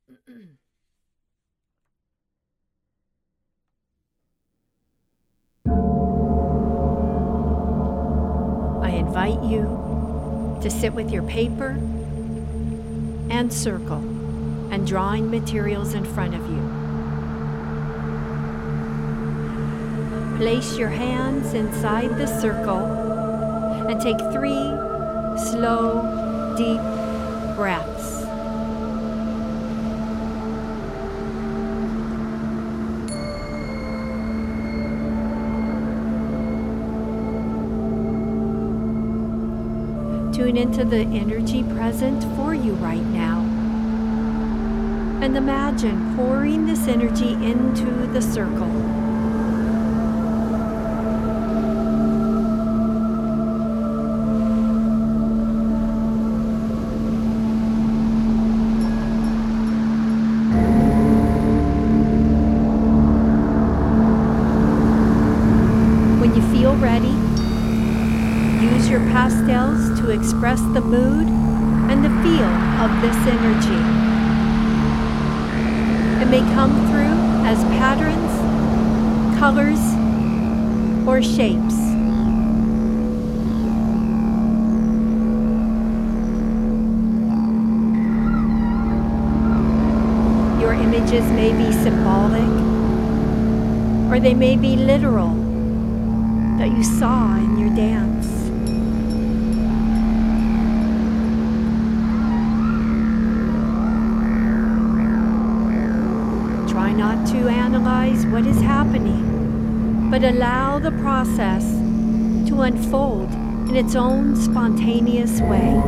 I invite you to sit with your paper and circle and drawing materials in front of you. Place your hands inside the circle and take 3 slow, deep breaths. Tune into the energy present for you right now. And imagine pouring this energy into the circle. When you feel ready, use your pastels to express the mood and the feel of this energy. It may come through as patterns, colors, or shapes. Your images may be symbolic, or they may be literal, that you saw in your dance. Try not to analyze what is happening, but allow the process to unfold in its own spontaneous way.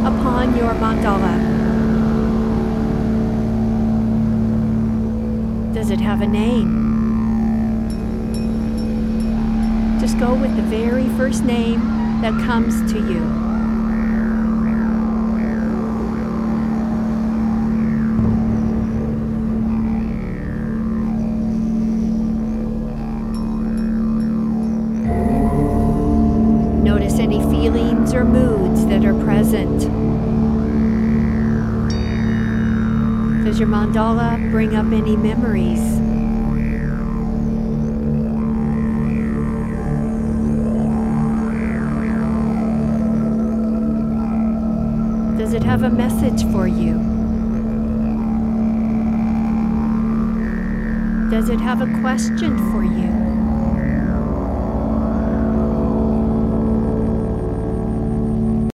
upon your mandala. Does it have a name? Just go with the very first name that comes to you. Notice any feelings or moods that are present. Does your mandala bring up any memories? Does it have a message for you? Does it have a question for you?